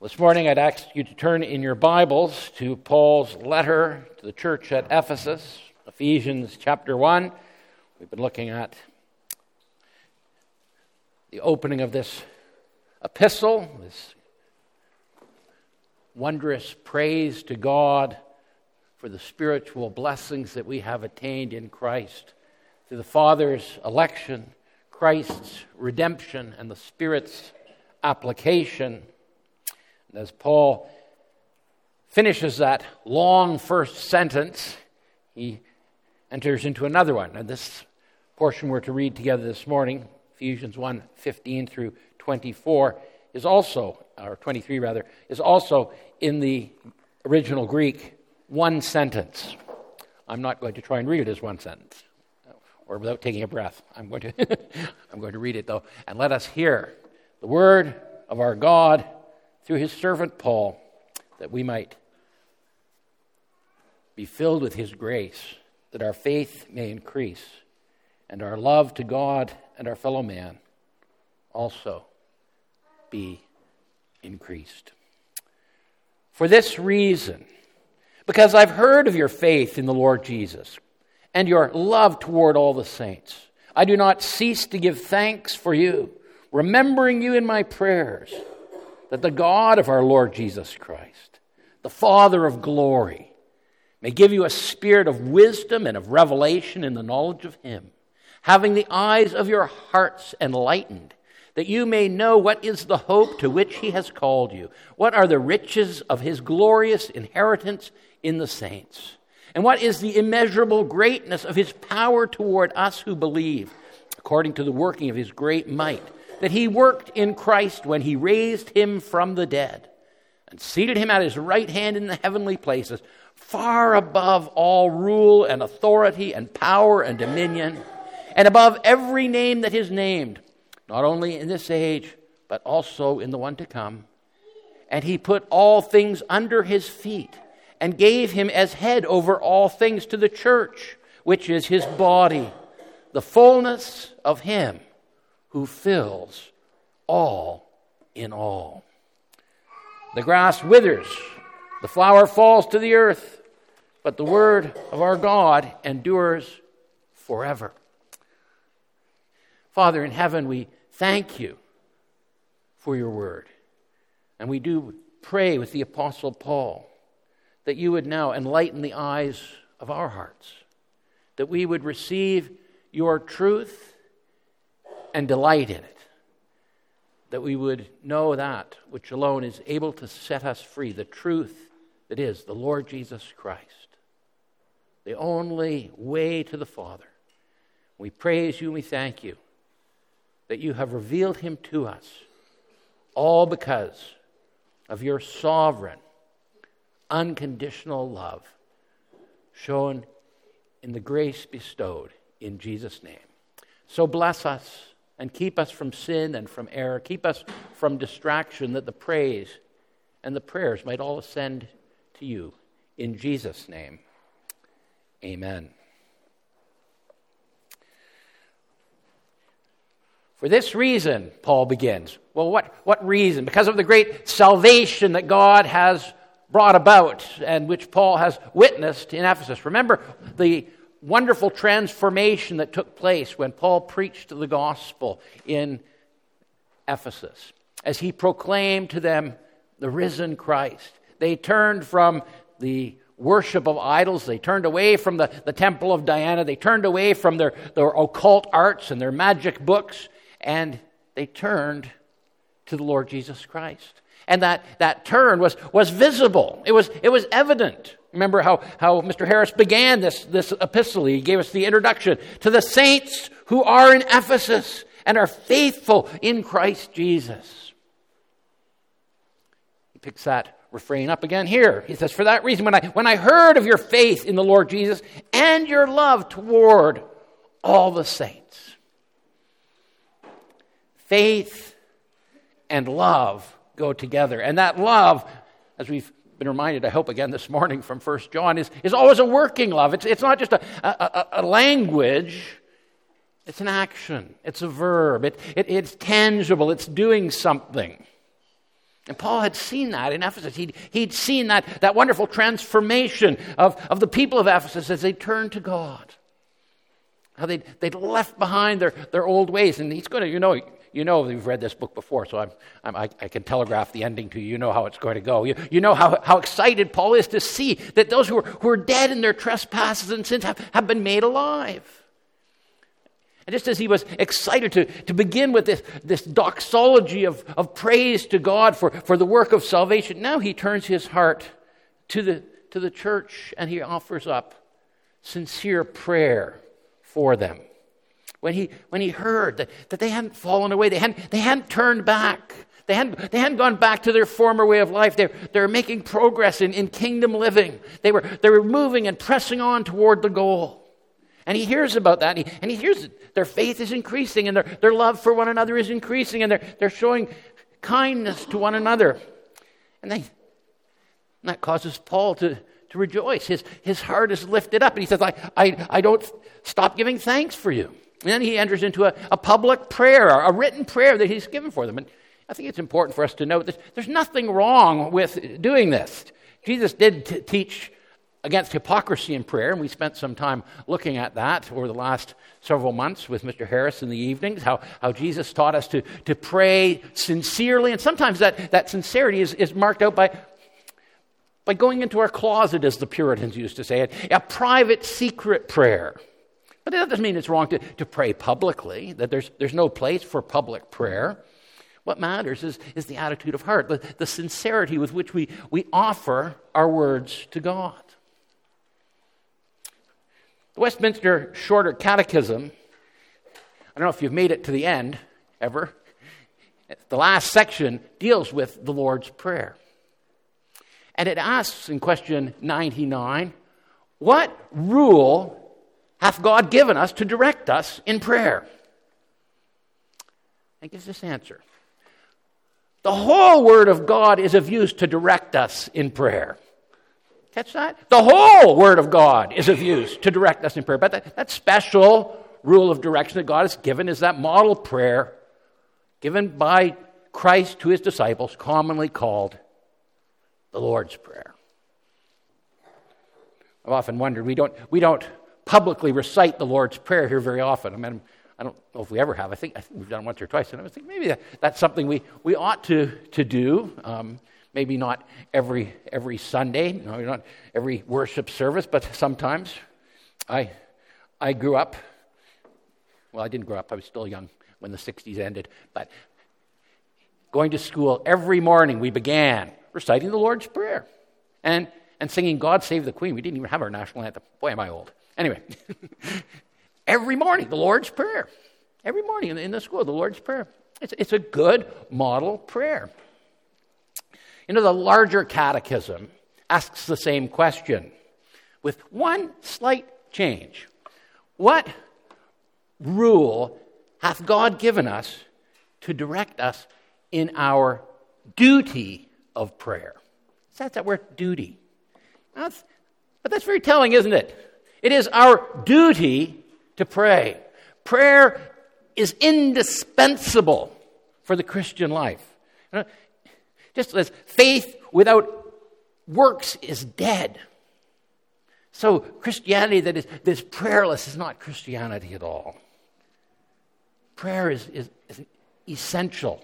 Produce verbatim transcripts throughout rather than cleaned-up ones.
This morning I'd ask you to turn in your Bibles to Paul's letter to the church at Ephesus, Ephesians chapter one. We've been looking at the opening of this epistle, this wondrous praise to God for the spiritual blessings that we have attained in Christ through the Father's election, Christ's redemption, and the Spirit's application. And as Paul finishes that long first sentence, he enters into another one. And this portion we're to read together this morning, Ephesians one, fifteen through twenty-four, is also, or twenty-three rather, is also in the original Greek one sentence. I'm not going to try and read it as one sentence, or without taking a breath. I'm going to, I'm going to read it though. And let us hear the word of our God through his servant Paul, that we might be filled with his grace, that our faith may increase, and our love to God and our fellow man also be increased. For this reason, because I've heard of your faith in the Lord Jesus and your love toward all the saints, I do not cease to give thanks for you, remembering you in my prayers, that the God of our Lord Jesus Christ, the Father of glory, may give you a spirit of wisdom and of revelation in the knowledge of him, having the eyes of your hearts enlightened, that you may know what is the hope to which he has called you, what are the riches of his glorious inheritance in the saints, and what is the immeasurable greatness of his power toward us who believe, according to the working of his great might, that he worked in Christ when he raised him from the dead and seated him at his right hand in the heavenly places, far above all rule and authority and power and dominion, and above every name that is named, not only in this age, but also in the one to come. And he put all things under his feet and gave him as head over all things to the church, which is his body, the fullness of him who fills all in all. The grass withers, the flower falls to the earth, but the word of our God endures forever. Father in heaven, we thank you for your word. And we do pray with the Apostle Paul that you would now enlighten the eyes of our hearts, that we would receive your truth and delight in it, that we would know that which alone is able to set us free, the truth that is the Lord Jesus Christ, the only way to the Father. We praise you and we thank you that you have revealed him to us, all because of your sovereign, unconditional love shown in the grace bestowed in Jesus' name. So bless us and keep us from sin and from error. Keep us from distraction, that the praise and the prayers might all ascend to you. In Jesus' name, amen. For this reason, Paul begins. Well, what, what reason? Because of the great salvation that God has brought about and which Paul has witnessed in Ephesus. Remember the wonderful transformation that took place when Paul preached the gospel in Ephesus. As he proclaimed to them the risen Christ, they turned from the worship of idols. They turned away from the, the temple of Diana. They turned away from their, their occult arts and their magic books, and they turned to the Lord Jesus Christ. And that, that turn was, was visible. It was, it was evident. Remember how, how Mister Harris began this, this epistle. He gave us the introduction to the saints who are in Ephesus and are faithful in Christ Jesus. He picks that refrain up again here. He says, for that reason, when I, when I heard of your faith in the Lord Jesus and your love toward all the saints. Faith and love go together. And that love, as we've been reminded, I hope again this morning from First John, is, is always a working love. It's, it's not just a, a, a language. It's an action. It's a verb. It, it, it's tangible. It's doing something. And Paul had seen that in Ephesus. He'd, he'd seen that, that wonderful transformation of, of the people of Ephesus as they turned to God. How they'd, they'd left behind their, their old ways. And he's going to, you know, you know you've read this book before, so I'm, I'm, I, I can telegraph the ending to you. You know how it's going to go. You, you know how, how excited Paul is to see that those who are, who are dead in their trespasses and sins have, have been made alive. And just as he was excited to, to begin with this, this doxology of, of praise to God for, for the work of salvation, now he turns his heart to the, to the church and he offers up sincere prayer for them. When he when he heard that, that they hadn't fallen away, they hadn't they hadn't turned back, they hadn't they hadn't gone back to their former way of life. They they were making progress in, in kingdom living. They were they were moving and pressing on toward the goal. And he hears about that, and he, and he hears that their faith is increasing, and their, their love for one another is increasing, and they're they're showing kindness to one another. And they and that causes Paul to, to rejoice. His his heart is lifted up, and he says, I I, I don't stop giving thanks for you. And then he enters into a, a public prayer, a written prayer that he's given for them. And I think it's important for us to note that there's nothing wrong with doing this. Jesus did t- teach against hypocrisy in prayer, and we spent some time looking at that over the last several months with Mister Harris in the evenings, how, how Jesus taught us to, to pray sincerely. And sometimes that, that sincerity is, is marked out by, by going into our closet, as the Puritans used to say it, a private, secret prayer. But that doesn't mean it's wrong to, to pray publicly, that there's there's no place for public prayer. What matters is, is the attitude of heart, the, the sincerity with which we, we offer our words to God. The Westminster Shorter Catechism, I don't know if you've made it to the end ever, the last section deals with the Lord's Prayer. And it asks in question ninety-nine, what rule hath God given us to direct us in prayer? It gives this answer. The whole Word of God is of use to direct us in prayer. Catch that? The whole Word of God is of use to direct us in prayer. But that, that special rule of direction that God has given is that model prayer given by Christ to his disciples, commonly called the Lord's Prayer. I've often wondered, we don't we don't publicly recite the Lord's Prayer here very often. I mean, I don't know if we ever have. I think, I think we've done it once or twice, and I was thinking maybe that, that's something we, we ought to to do. Um, maybe not every every Sunday, no, not every worship service, but sometimes. I I grew up. Well, I didn't grow up. I was still young when the sixties ended, but going to school every morning, we began reciting the Lord's Prayer and and singing "God Save the Queen." We didn't even have our national anthem. Boy, am I old. Anyway, every morning, the Lord's Prayer. Every morning in the, in the school, the Lord's Prayer. It's, it's a good model prayer. You know, the larger catechism asks the same question with one slight change. What rule hath God given us to direct us in our duty of prayer? That's that word, duty. That's, but that's very telling, isn't it? It is our duty to pray. Prayer is indispensable for the Christian life. You know, just as faith without works is dead, so Christianity that is, that is prayerless is not Christianity at all. Prayer is, is, is essential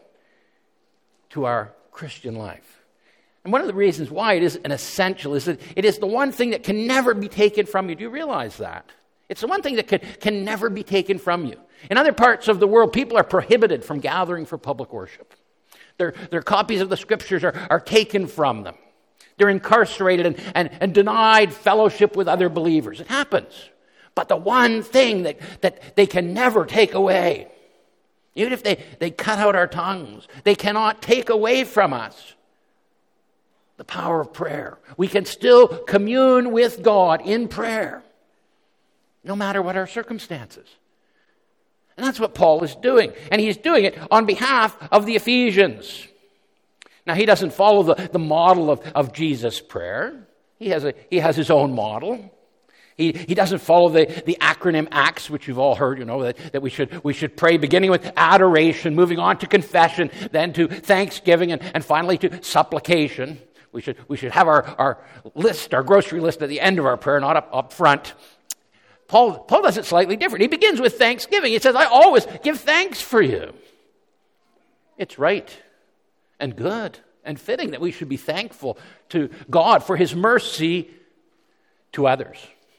to our Christian life. And one of the reasons why it is an essential is that it is the one thing that can never be taken from you. Do you realize that? It's the one thing that can, can never be taken from you. In other parts of the world, people are prohibited from gathering for public worship. Their, their copies of the Scriptures are, are taken from them. They're incarcerated and, and, and denied fellowship with other believers. It happens. But the one thing that, that they can never take away, even if they, they cut out our tongues, they cannot take away from us the power of prayer. We can still commune with God in prayer, no matter what our circumstances. And that's what Paul is doing. And he's doing it on behalf of the Ephesians. Now, he doesn't follow the, the model of, of Jesus' prayer. He has, a, he has his own model. He, he doesn't follow the, the acronym ACTS, which you've all heard, you know, that, that we should we should pray beginning with adoration, moving on to confession, then to thanksgiving, and, and finally to supplication. We should we should have our, our list, our grocery list at the end of our prayer, not up, up front. Paul, Paul does it slightly different. He begins with thanksgiving. He says, I always give thanks for you. It's right and good and fitting that we should be thankful to God for his mercy to others.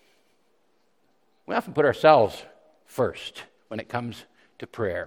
We often put ourselves first when it comes to prayer.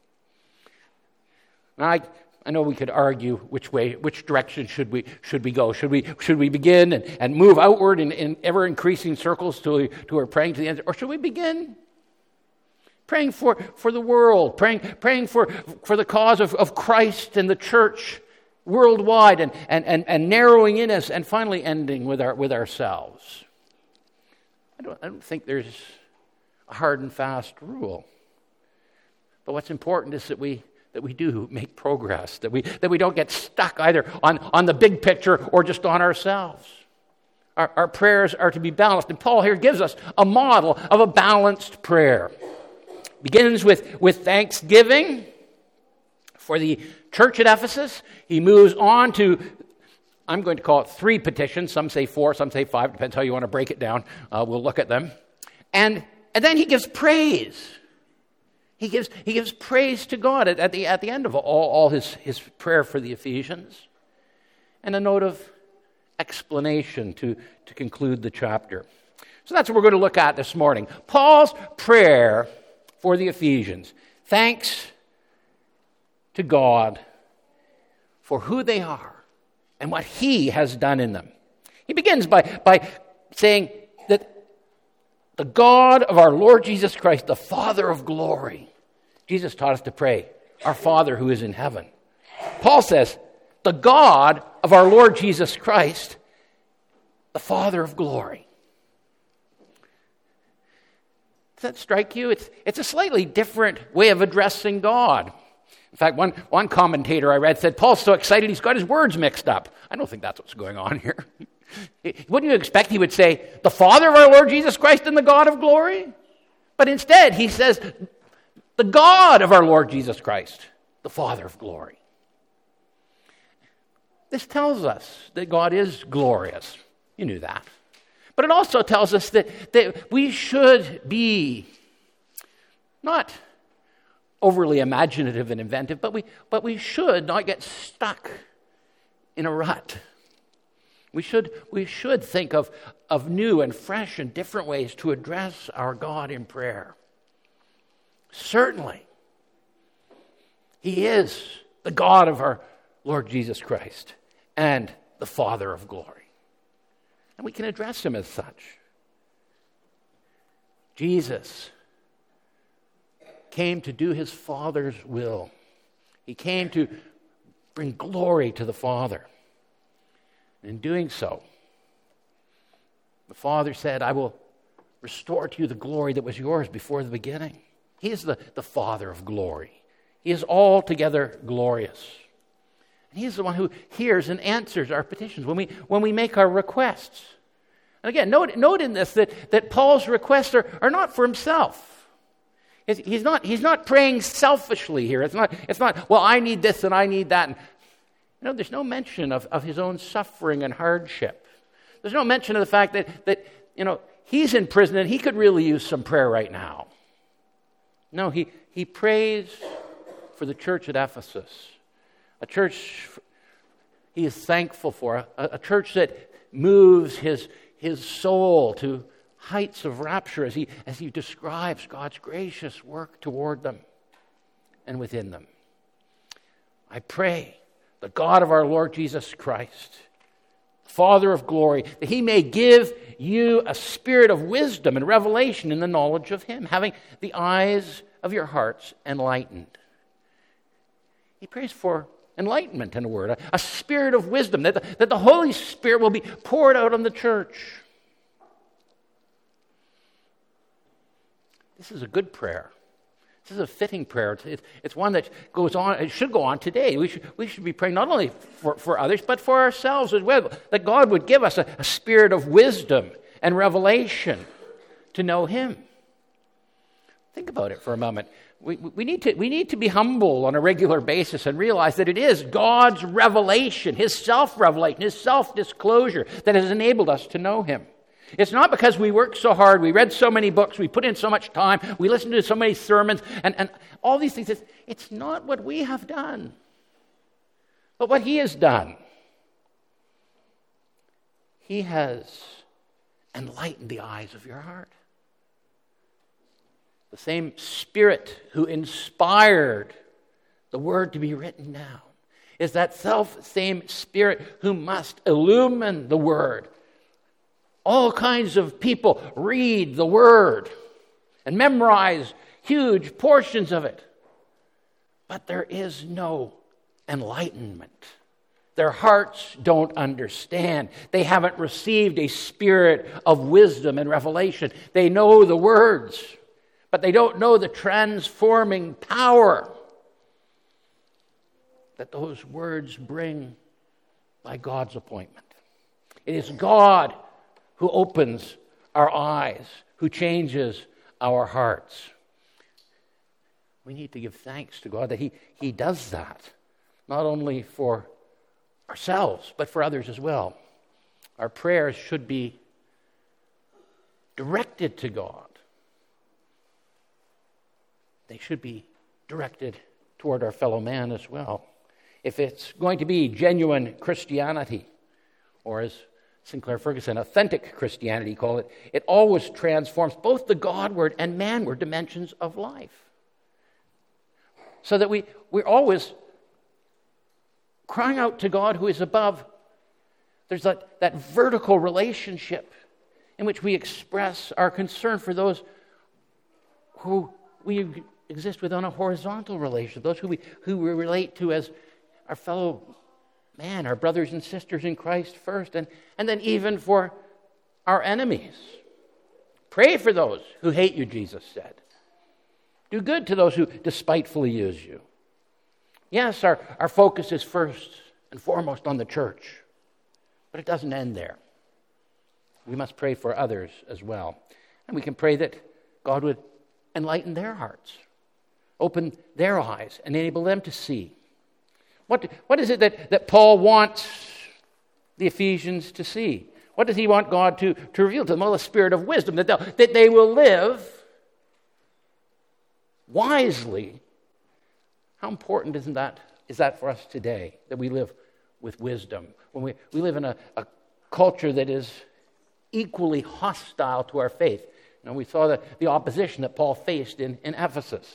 Now, I, I know we could argue which way, which direction should we should we go? Should we should we begin and, and move outward in, in ever increasing circles to to our praying to the end, or should we begin praying for, for the world, praying praying for for the cause of, of Christ and the church worldwide, and, and, and, and narrowing in us, and finally ending with our with ourselves? I don't, I don't think there's a hard and fast rule. But what's important is that we that we do make progress, that we that we don't get stuck either on, on the big picture or just on ourselves. Our, our prayers are to be balanced. And Paul here gives us a model of a balanced prayer. Begins with, with thanksgiving for the church at Ephesus. He moves on to, I'm going to call it three petitions. Some say four, some say five. Depends how you want to break it down. Uh, we'll look at them. And, and then he gives praise. He gives, he gives praise to God at, at, the, at the end of all, all his, his prayer for the Ephesians. And a note of explanation to, to conclude the chapter. So that's what we're going to look at this morning. Paul's prayer for the Ephesians. Thanks to God for who they are and what he has done in them. He begins by, by saying that the God of our Lord Jesus Christ, the Father of glory. Jesus taught us to pray, our Father who is in heaven. Paul says, the God of our Lord Jesus Christ, the Father of glory. Does that strike you? It's, it's a slightly different way of addressing God. In fact, one, one commentator I read said, Paul's so excited he's got his words mixed up. I don't think that's what's going on here. Wouldn't you expect he would say, the Father of our Lord Jesus Christ and the God of glory? But instead, he says, the God of our Lord Jesus Christ, the Father of glory. This tells us that God is glorious. You knew that. But it also tells us that, that we should be not overly imaginative and inventive, but we, but we should not get stuck in a rut. We should, we should think of, of new and fresh and different ways to address our God in prayer. Certainly, he is the God of our Lord Jesus Christ and the Father of glory. And we can address him as such. Jesus came to do his Father's will. He came to bring glory to the Father. In doing so, the Father said, I will restore to you the glory that was yours before the beginning. He is the, the Father of glory. He is altogether glorious. And he is the one who hears and answers our petitions when we, when we make our requests. And again, note, note in this that, that Paul's requests are, are not for himself. He's not, he's not praying selfishly here. It's not, it's not, well, I need this and I need that. And, you know, there's no mention of, of his own suffering and hardship. There's no mention of the fact that, that, you know, he's in prison and he could really use some prayer right now. No, he, he prays for the church at Ephesus, a church he is thankful for, a, a church that moves his, his soul to heights of rapture as he, as he describes God's gracious work toward them and within them. I pray the God of our Lord Jesus Christ, Father of glory, that he may give you a spirit of wisdom and revelation in the knowledge of him, having the eyes of your hearts enlightened. He prays for enlightenment, in a word, a, a spirit of wisdom, that the, that the Holy Spirit will be poured out on the church. This is a good prayer. This is a fitting prayer. It's, it's, it's one that goes on, it should go on today. We should, we should be praying not only for, for others, but for ourselves as well, that God would give us a, a spirit of wisdom and revelation to know him. Think about it for a moment. We, we, need to, we need to be humble on a regular basis and realize that it is God's revelation, his self-revelation, his self-disclosure that has enabled us to know him. It's not because we worked so hard, we read so many books, we put in so much time, we listened to so many sermons, and, and all these things. It's, it's not what we have done, but what he has done. He has enlightened the eyes of your heart. The same Spirit who inspired the Word to be written down is that self-same Spirit who must illumine the Word. All kinds of people read the Word and memorize huge portions of it, but there is no enlightenment. Their hearts don't understand. They haven't received a spirit of wisdom and revelation. They know the words, but they don't know the transforming power that those words bring by God's appointment. It is God who opens our eyes, who changes our hearts. We need to give thanks to God that He, he does that, not only for ourselves, but for others as well. Our prayers should be directed to God. They should be directed toward our fellow man as well. If it's going to be genuine Christianity, or as Sinclair Ferguson, authentic Christianity call it, it always transforms both the Godward and manward dimensions of life. So that we, we're always crying out to God who is above. There's that, that vertical relationship in which we express our concern for those who we exist with on a horizontal relation, those who we, who we relate to as our fellow man, our brothers and sisters in Christ first, and, and then even for our enemies. Pray for those who hate you, Jesus said. Do good to those who despitefully use you. Yes, our, our focus is first and foremost on the church, but it doesn't end there. We must pray for others as well. And we can pray that God would enlighten their hearts, open their eyes, and enable them to see. What, what is it that, that Paul wants the Ephesians to see? What does he want God to, to reveal to them? Well, the spirit of wisdom, that, that they will live wisely. How important isn't that, is that for us today, that we live with wisdom? When we, we live in a, a culture that is equally hostile to our faith. You know, we saw the, the opposition that Paul faced in, in Ephesus.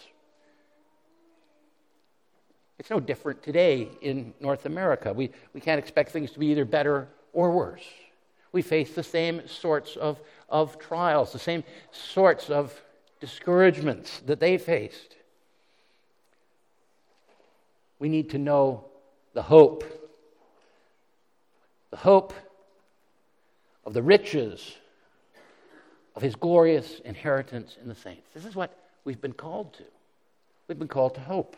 It's no different today in North America. We, we can't expect things to be either better or worse. We face the same sorts of, of trials, the same sorts of discouragements that they faced. We need to know the hope, the hope of the riches of His glorious inheritance in the saints. This is what we've been called to. We've been called to hope.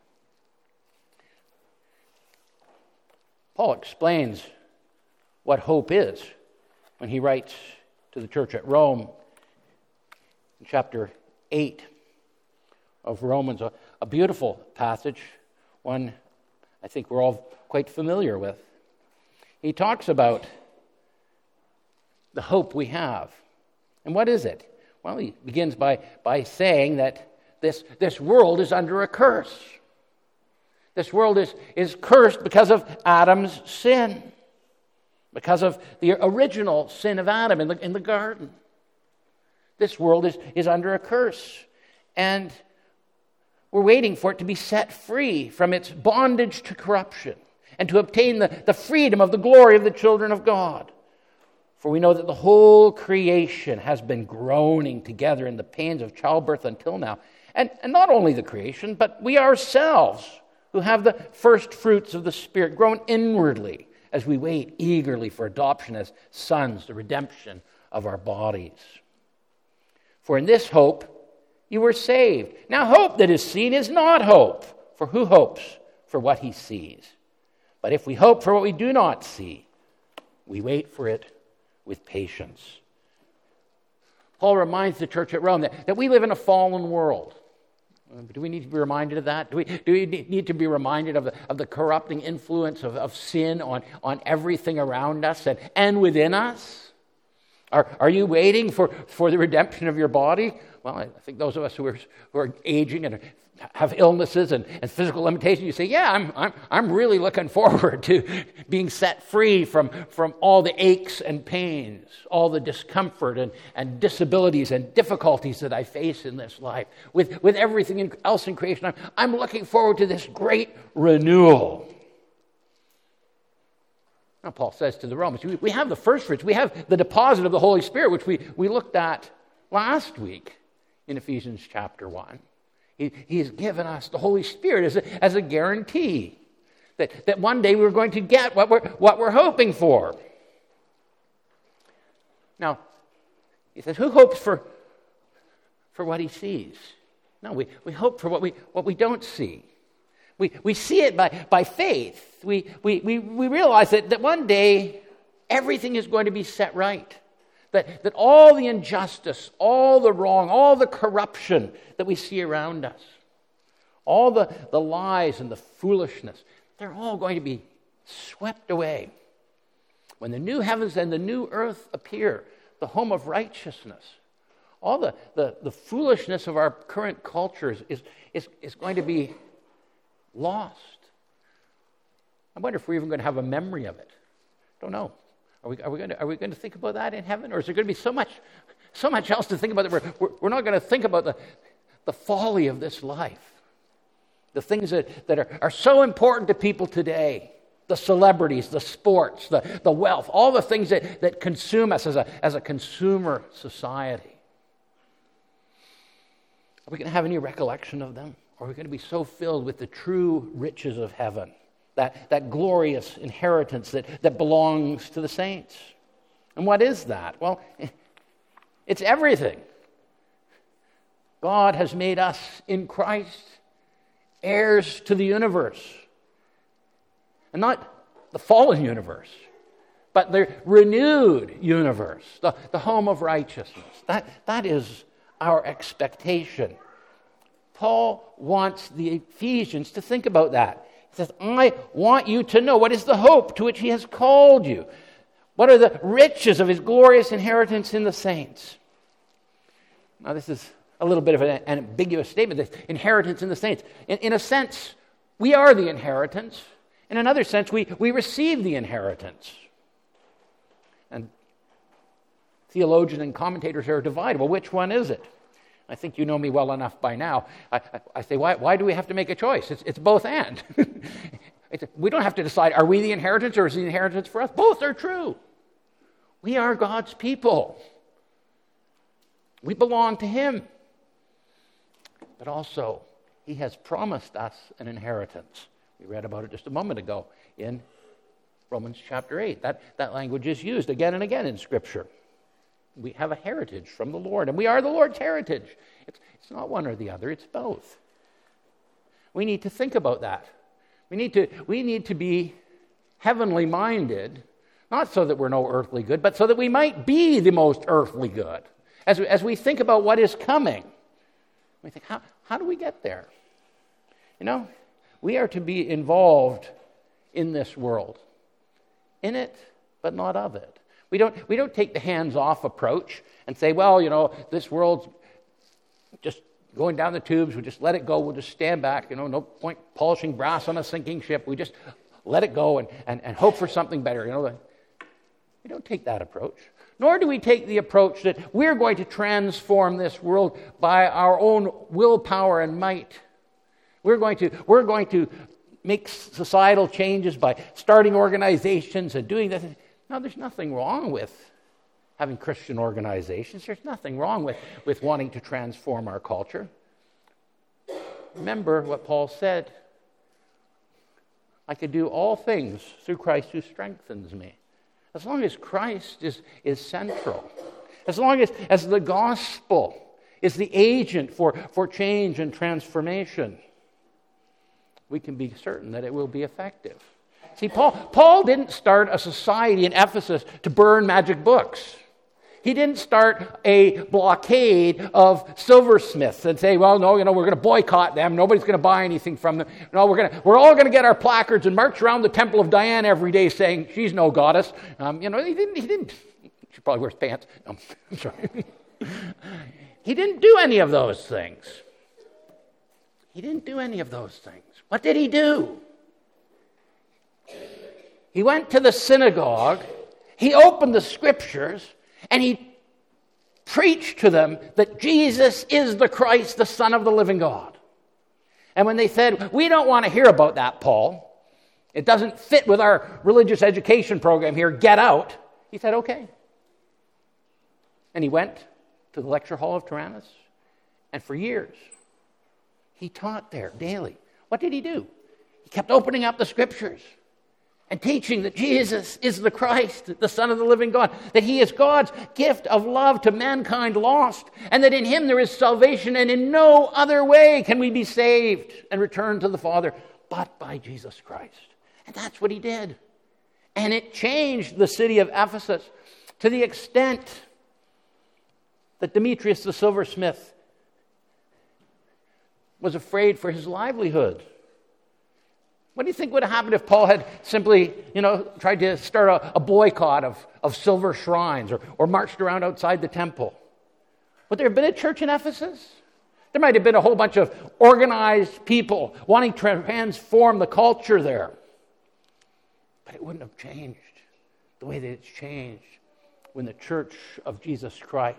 Paul explains what hope is when he writes to the church at Rome in chapter eight of Romans, a, a beautiful passage, one I think we're all quite familiar with. He talks about the hope we have. And what is it? Well, he begins by, by saying that this, this world is under a curse. This world is, is cursed because of Adam's sin, because of the original sin of Adam in the, in the garden. This world is, is under a curse, and we're waiting for it to be set free from its bondage to corruption and to obtain the, the freedom of the glory of the children of God. For we know that the whole creation has been groaning together in the pains of childbirth until now. And, and not only the creation, but we ourselves, who have the first fruits of the Spirit, grown inwardly as we wait eagerly for adoption as sons, the redemption of our bodies. For in this hope you were saved. Now hope that is seen is not hope, for who hopes for what he sees? But if we hope for what we do not see, we wait for it with patience. Paul reminds the church at Rome that, that we live in a fallen world. Do we need to be reminded of that? Do we, do we need to be reminded of the, of the corrupting influence of, of sin on, on everything around us and, and within us? Are, are you waiting for, for the redemption of your body? Well, I think those of us who are, who are aging and have illnesses and, and physical limitations, you say, yeah, I'm, I'm, I'm really looking forward to being set free from, from all the aches and pains, all the discomfort and, and disabilities and difficulties that I face in this life. With, with everything else in creation, I'm, I'm looking forward to this great renewal. Now, Paul says to the Romans, we, we have the first fruits. We have the deposit of the Holy Spirit, which we, we looked at last week in Ephesians chapter one. He, he has given us the Holy Spirit as a, as a guarantee that, that one day we're going to get what we're, what we're hoping for. Now, he says, who hopes for, for what he sees? No, we, we hope for what we, what we don't see. We, we see it by, by faith. We, we, we, we realize that, that one day everything is going to be set right. That, that all the injustice, all the wrong, all the corruption that we see around us, all the, the lies and the foolishness, they're all going to be swept away. When the new heavens and the new earth appear, the home of righteousness, all the, the, the foolishness of our current cultures is, is, is going to be lost. I wonder if we're even going to have a memory of it. Don't know. Are we, are we going to, are we going to think about that in heaven? Or is there going to be so much so much else to think about that we're, we're, we're not going to think about the, the folly of this life? The things that, that are, are so important to people today. The celebrities, the sports, the, the wealth, all the things that, that consume us as a, as a consumer society. Are we going to have any recollection of them? Or are we going to be so filled with the true riches of heaven? That, that glorious inheritance that, that belongs to the saints. And what is that? Well, it's everything. God has made us in Christ heirs to the universe. And not the fallen universe, but the renewed universe, the, the home of righteousness. That, that is our expectation. Paul wants the Ephesians to think about that. He says, I want you to know what is the hope to which he has called you. What are the riches of his glorious inheritance in the saints? Now, this is a little bit of an, an ambiguous statement, this inheritance in the saints. In, in a sense, we are the inheritance. In another sense, we, we receive the inheritance. And theologians and commentators are divided. Well, which one is it? I think you know me well enough by now. I, I, I say, why, why do we have to make a choice? It's, it's both and. it's, we don't have to decide, are we the inheritance or is the inheritance for us? Both are true. We are God's people. We belong to him. But also, he has promised us an inheritance. We read about it just a moment ago in Romans chapter eight. That, that language is used again and again in Scripture. We have a heritage from the Lord, and we are the Lord's heritage. It's, it's not one or the other, it's both. We need to think about that. We need to, we need to be heavenly minded, not so that we're no earthly good, but so that we might be the most earthly good. As we, as we think about what is coming, we think, how, how do we get there? You know, we are to be involved in this world. In it, but not of it. We don't, we don't take the hands-off approach and say, well, you know, this world's just going down the tubes. We just let it go. We'll just stand back. You know, no point polishing brass on a sinking ship. We just let it go and, and, and hope for something better. You know, we don't take that approach. Nor do we take the approach that we're going to transform this world by our own willpower and might. We're going to, we're going to make societal changes by starting organizations and doing this. No, there's nothing wrong with having Christian organizations. There's nothing wrong with, with wanting to transform our culture. Remember what Paul said. I can do all things through Christ who strengthens me. As long as Christ is, is central. As long as, as the gospel is the agent for, for change and transformation, we can be certain that it will be effective. See, Paul, Paul didn't start a society in Ephesus to burn magic books. He didn't start a blockade of silversmiths and say, well, no, you know, we're going to boycott them. Nobody's going to buy anything from them. No, we're going to, we're all going to get our placards and march around the temple of Diana every day saying, she's no goddess. Um, you know, he didn't, he didn't, she probably wears pants. No, I'm sorry. He didn't do any of those things. He didn't do any of those things. What did he do? He went to the synagogue, he opened the scriptures, and he preached to them that Jesus is the Christ, the Son of the living God. And when they said, we don't want to hear about that, Paul, it doesn't fit with our religious education program here, get out, he said, okay. And he went to the lecture hall of Tyrannus, and for years, he taught there daily. What did he do? He kept opening up the scriptures and teaching that Jesus is the Christ, the Son of the living God, that he is God's gift of love to mankind lost, and that in him there is salvation, and in no other way can we be saved and return to the Father but by Jesus Christ. And that's what he did. And it changed the city of Ephesus to the extent that Demetrius the silversmith was afraid for his livelihood. What do you think would have happened if Paul had simply, you know, tried to start a, a boycott of, of silver shrines or, or marched around outside the temple? Would there have been a church in Ephesus? There might have been a whole bunch of organized people wanting to transform the culture there. But it wouldn't have changed the way that it's changed when the church of Jesus Christ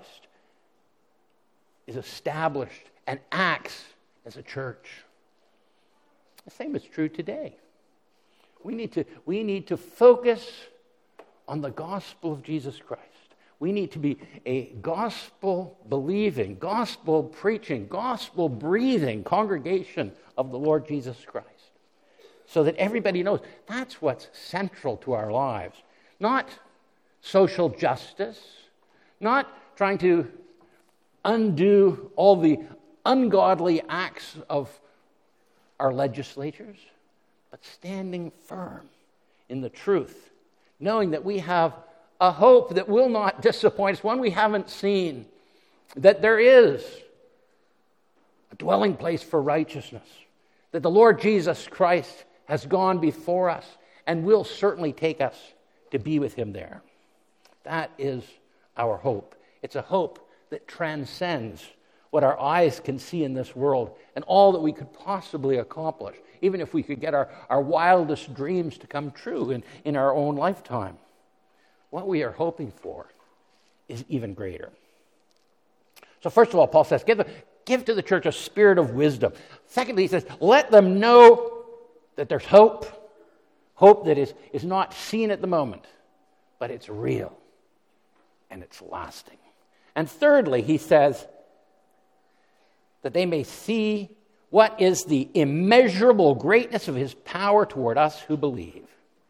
is established and acts as a church. The same is true today. We need to, we need to focus on the gospel of Jesus Christ. We need to be a gospel-believing, gospel-preaching, gospel-breathing congregation of the Lord Jesus Christ, so that everybody knows that's what's central to our lives. Not social justice, not trying to undo all the ungodly acts of our legislatures, but standing firm in the truth, knowing that we have a hope that will not disappoint us, one we haven't seen, that there is a dwelling place for righteousness, that the Lord Jesus Christ has gone before us and will certainly take us to be with him there. That is our hope. It's a hope that transcends what our eyes can see in this world and all that we could possibly accomplish, even if we could get our, our wildest dreams to come true in, in our own lifetime. What we are hoping for is even greater. So first of all, Paul says, give, give to the church a spirit of wisdom. Secondly, he says, let them know that there's hope, hope that is, is not seen at the moment, but it's real and it's lasting. And thirdly, he says, that they may see what is the immeasurable greatness of his power toward us who believe.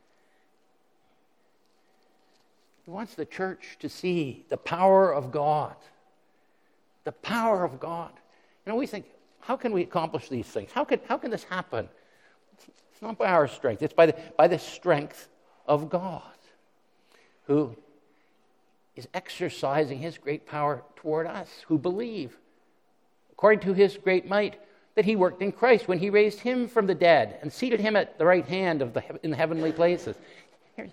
He wants the church to see the power of God. The power of God. You know, we think, how can we accomplish these things? How can, how can this happen? It's not by our strength. It's by the, by the strength of God, who is exercising his great power toward us who believe, according to his great might, that he worked in Christ when he raised him from the dead and seated him at the right hand of the in the heavenly places. Here,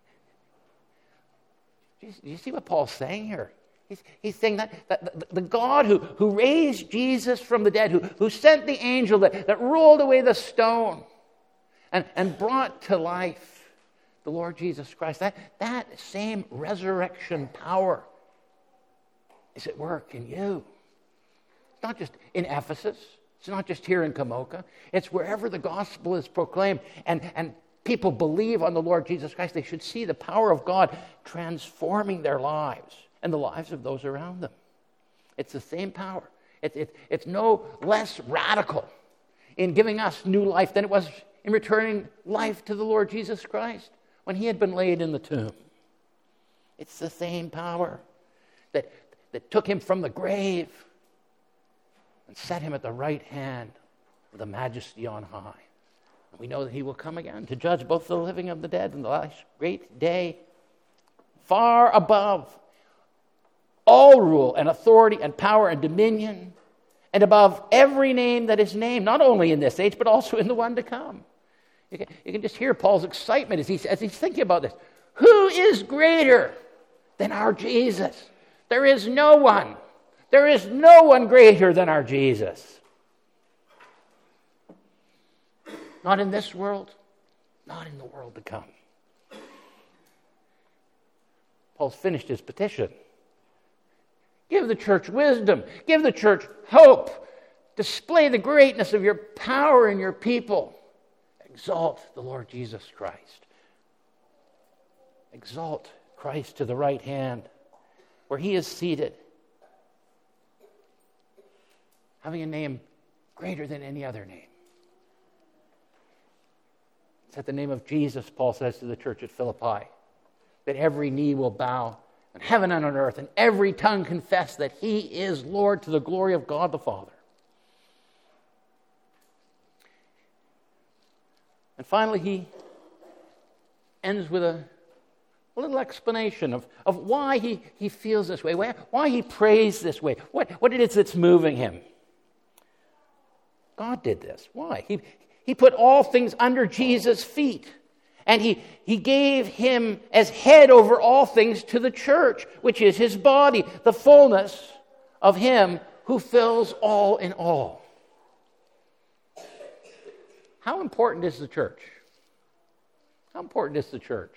do you see what Paul's saying here? He's, he's saying that, that the, the God who, who raised Jesus from the dead, who, who sent the angel that, that rolled away the stone and, and brought to life the Lord Jesus Christ, that, that same resurrection power is at work in you. It's not just in Ephesus. It's not just here in Kamoka. It's wherever the gospel is proclaimed and, and people believe on the Lord Jesus Christ. They should see the power of God transforming their lives and the lives of those around them. It's the same power. It, it, it's no less radical in giving us new life than it was in returning life to the Lord Jesus Christ when he had been laid in the tomb. It's the same power that, that took him from the grave and set him at the right hand of the majesty on high. And we know that he will come again to judge both the living and the dead in the last great day, far above all rule and authority and power and dominion, and above every name that is named, not only in this age, but also in the one to come. You can, you can just hear Paul's excitement as he's, as he's thinking about this. Who is greater than our Jesus? There is no one. There is no one greater than our Jesus. Not in this world, not in the world to come. Paul's finished his petition. Give the church wisdom. Give the church hope. Display the greatness of your power in your people. Exalt the Lord Jesus Christ. Exalt Christ to the right hand, where he is seated, having a name greater than any other name. It's at the name of Jesus, Paul says to the church at Philippi, that every knee will bow in heaven and on earth, and every tongue confess that he is Lord, to the glory of God the Father. And finally, he ends with a, a little explanation of, of why he, he feels this way, why, why he prays this way, what, what it is that's moving him. God did this. Why? He, he put all things under Jesus' feet. And he, he gave him as head over all things to the church, which is his body, the fullness of him who fills all in all. How important is the church? How important is the church?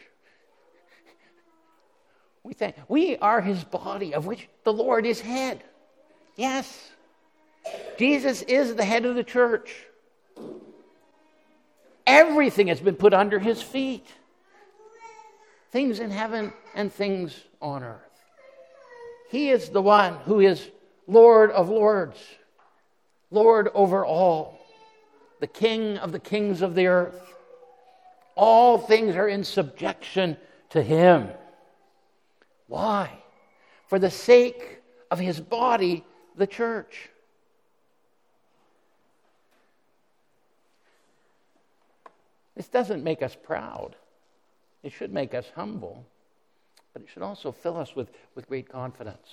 We think we are his body, of which the Lord is head. Yes, Jesus is the head of the church. Everything has been put under his feet. Things in heaven and things on earth. He is the one who is Lord of lords, Lord over all, the King of the kings of the earth. All things are in subjection to him. Why? For the sake of his body, the church. This doesn't make us proud. It should make us humble, but it should also fill us with, with great confidence.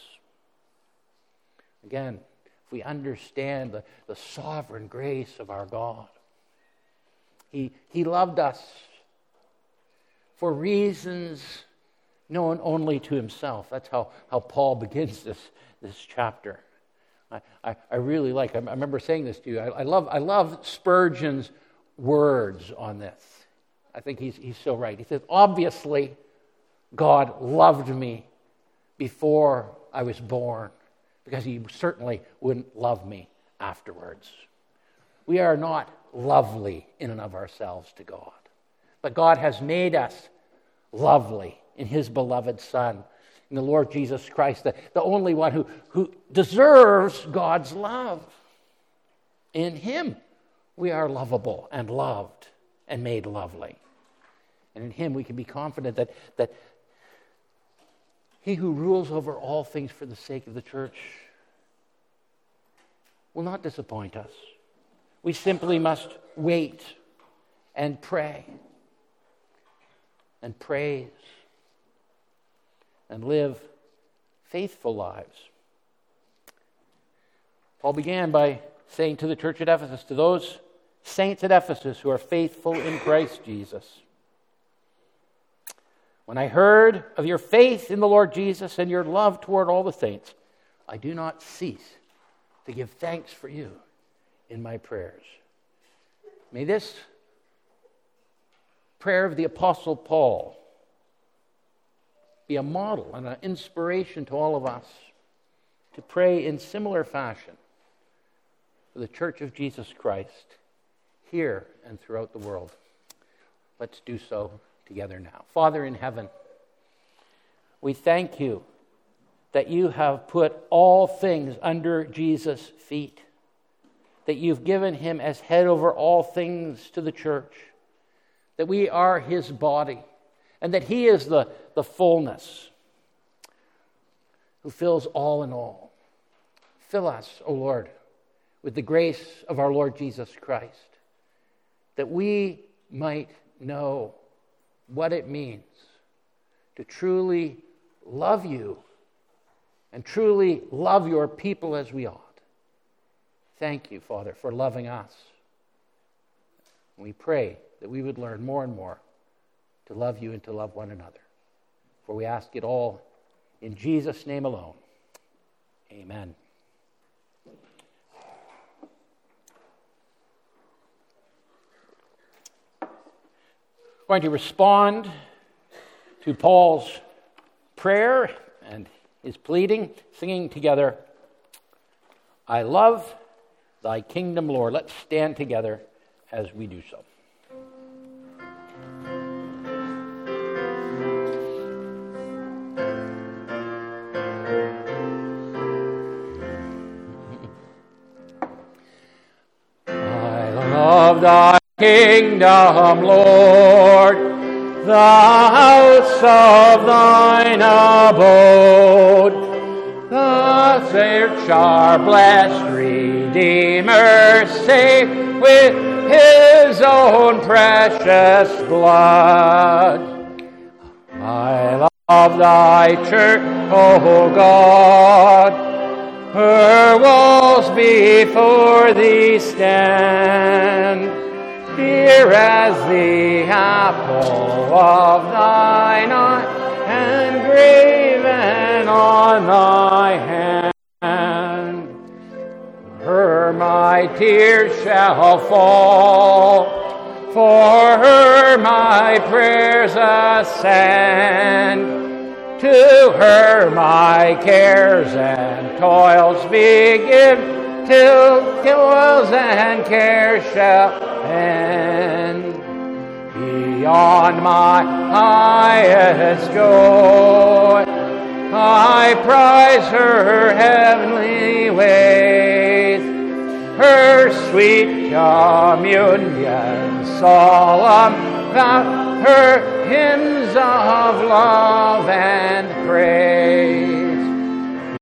Again, if we understand the, the sovereign grace of our God, He, he loved us for reasons known only to himself. That's how, how Paul begins this, this chapter. I, I, I really like, I remember saying this to you, I, I love I love Spurgeon's words on this. I think he's he's so right. He says, obviously, God loved me before I was born, because he certainly wouldn't love me afterwards. We are not lovely in and of ourselves to God, but God has made us lovely in his beloved Son, in the Lord Jesus Christ, the, the only one who, who deserves God's love. In him, we are lovable and loved and made lovely. And in him we can be confident that, that he who rules over all things for the sake of the church will not disappoint us. We simply must wait and pray and praise and live faithful lives. Paul began by saying to the church at Ephesus, to those saints at Ephesus who are faithful in Christ Jesus, when I heard of your faith in the Lord Jesus and your love toward all the saints, I do not cease to give thanks for you in my prayers. May this prayer of the Apostle Paul be a model and an inspiration to all of us to pray in similar fashion for the Church of Jesus Christ here and throughout the world. Let's do so together now. Father in heaven, we thank you that you have put all things under Jesus' feet, that you've given him as head over all things to the church, that we are his body, and that he is the, the fullness who fills all in all. Fill us, O Lord, with the grace of our Lord Jesus Christ, that we might know what it means to truly love you and truly love your people as we ought. Thank you, Father, for loving us. We pray that we would learn more and more to love you and to love one another. For we ask it all in Jesus' name alone. Amen. Going to respond to Paul's prayer and his pleading, singing together, I love thy kingdom, Lord. Let's stand together as we do so. I love thy kingdom, Lord, the house of thine abode. The search our blessed Redeemer saved with his own precious blood. I love thy church, O God. Her walls before thee stand, dear as the apple of thine eye, and graven on thy hand. Her my tears shall fall, for her my prayers ascend. To her my cares and toils begin, till toils and cares shall end. Beyond my highest joy, I prize her heavenly ways, her sweet communion solemn, her hymns of love and